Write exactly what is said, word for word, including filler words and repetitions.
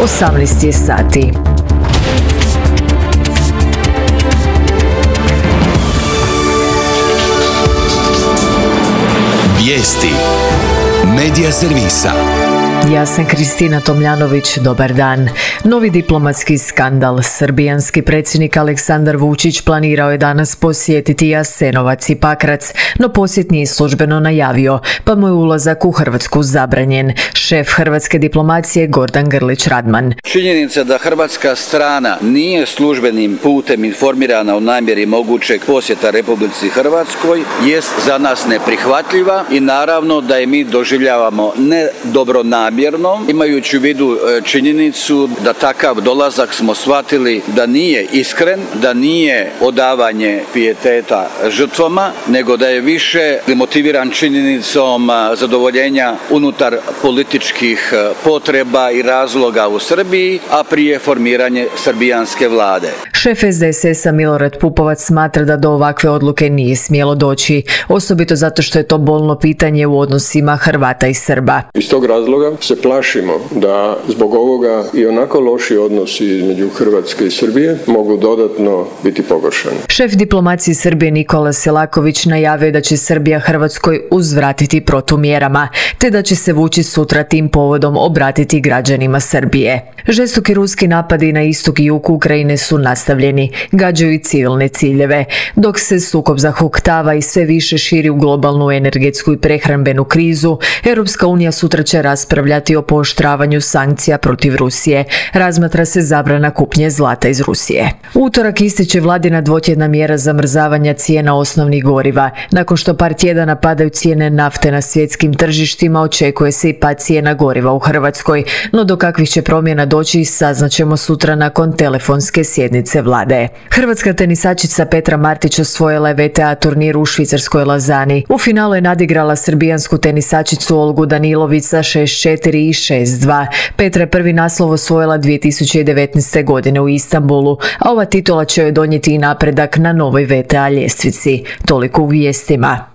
osamnaest je sati. Vijesti Medija servisa. Ja sam Kristina Tomljanović, dobar dan. Novi diplomatski skandal. Srbijanski predsjednik Aleksandar Vučić planirao je danas posjetiti Jasenovac i Pakrac, no posjet nije službeno najavio, pa mu je ulazak u Hrvatsku zabranjen. Šef hrvatske diplomacije Gordan Grlić Radman. Činjenica da hrvatska strana nije službenim putem informirana o namjeri mogućeg posjeta Republici Hrvatskoj jest za nas neprihvatljiva i naravno da je mi doživljavamo ne dobronamjerno, imajući u vidu činjenicu da takav dolazak smo shvatili da nije iskren, da nije odavanje pijeteta žrtvama, nego da je više motiviran činjenicom zadovoljenja unutar političkih potreba i razloga u Srbiji, a prije formiranje srbijanske vlade. Šef S D S S-a Milorad Pupovac smatra da do ovakve odluke nije smjelo doći, osobito zato što je to bolno pitanje u odnosima Hrvata i Srba. Iz tog razloga se plašimo da zbog ovoga i onako loši odnosi između Hrvatske i Srbije mogu dodatno biti pogoršani. Šef diplomacije Srbije Nikola Selaković najavio da će Srbija Hrvatskoj uzvratiti protumjerama, te da će se Vučić sutra tim povodom obratiti građanima Srbije. Žestoki ruski napadi na istok i jug Ukrajine su nastavljeni, gađaju i civilne ciljeve, dok se sukob zahuktava i sve više širi u globalnu energetsku i prehrambenu krizu. Europska unija sutra će raspravljati o pooštravanju sankcija protiv Rusije. Razmatra se zabrana kupnje zlata iz Rusije. U utorak ističe vladina dvotjedna mjera zamrzavanja cijena osnovnih goriva. Nakon što par tjedana padaju cijene nafte na svjetskim tržištima, očekuje se i pad cijena goriva u Hrvatskoj, no do kakvih će promjena doći saznaćemo sutra nakon telefonske sjednice vlade. Hrvatska tenisačica Petra Martić osvojila je V T A turnir u švicarskoj Lazani. U finalu je nadigrala srbijansku tenisačicu Olgu Danilović sa šest četiri i šest dva. Petra je prvi naslov osvojila dvije tisuće devetnaeste. godine u Istanbulu, a ova titula će joj donijeti i napredak na novoj V T A ljestvici. Toliko u vijestima.